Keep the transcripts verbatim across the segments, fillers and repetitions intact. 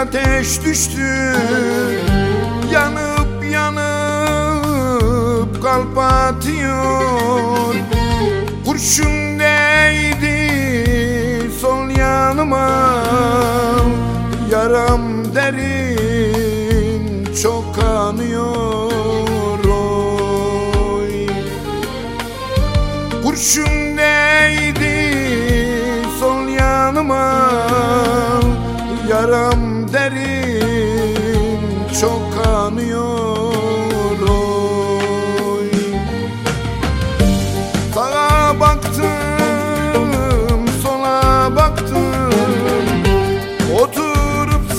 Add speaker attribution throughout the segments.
Speaker 1: ateş düştü, yanıp yanıp kalp atıyor. Kurşun değdi sol yanıma, yaram derin çok kanıyor oy. Kurşun değdi sol yanıma, yaram derin çok kanıyor oy. Sağa baktım, sola baktım, oturup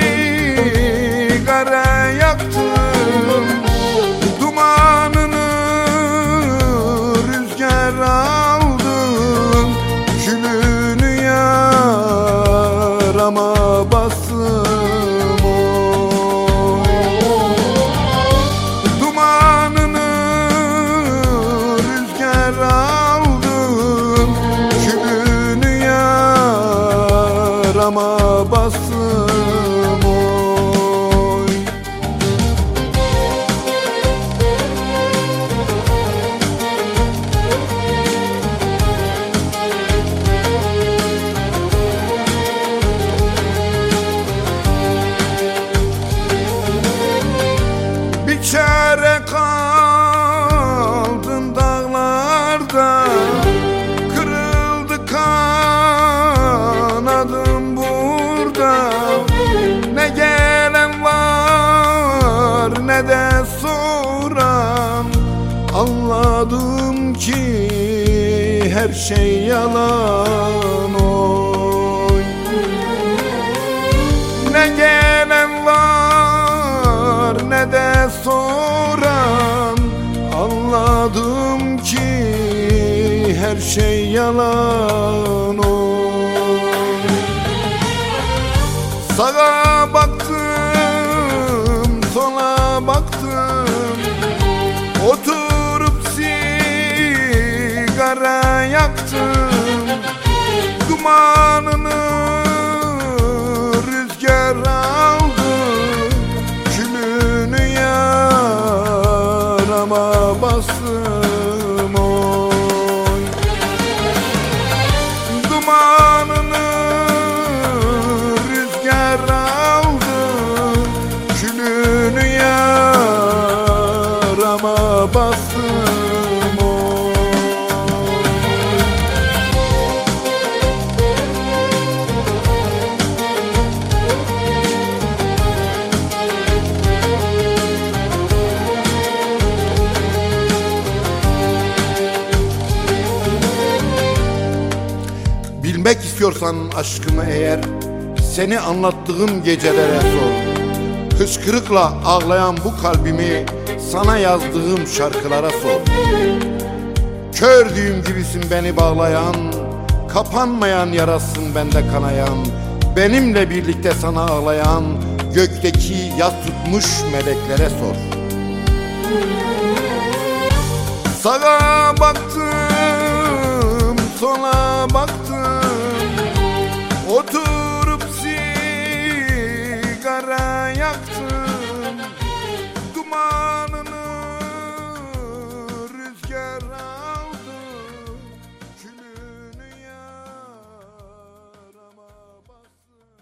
Speaker 1: sigara yaktım. Dumanını rüzgar aldı, külünü yarama bastım oy. Dumanını rüzgar aldı, külünü yarama bastım oy. Bir çare kaldım dağlarda, kırıldı kanadım burada. Ne gelen var ne de soran, anladım ki her şey yalan oy. Ne gelen var ne de soran, anladım ki her şey yalan oy. Sağa baktım, sola baktım, oturup sigara yaktım. Dumanını rüzgar aldı, külünü yarama bastım oy. Dumanını rüzgar aldı, külünü yarama bastım oy. Bilmek istiyorsan aşkımı eğer, seni anlattığım gecelere sor. Hıçkırıkla ağlayan bu kalbimi sana yazdığım şarkılara sor. Kör düğüm gibisin beni bağlayan, kapanmayan yarasın bende kanayan. Benimle birlikte sana ağlayan, gökteki yas tutmuş meleklere sor. Sağa baktım,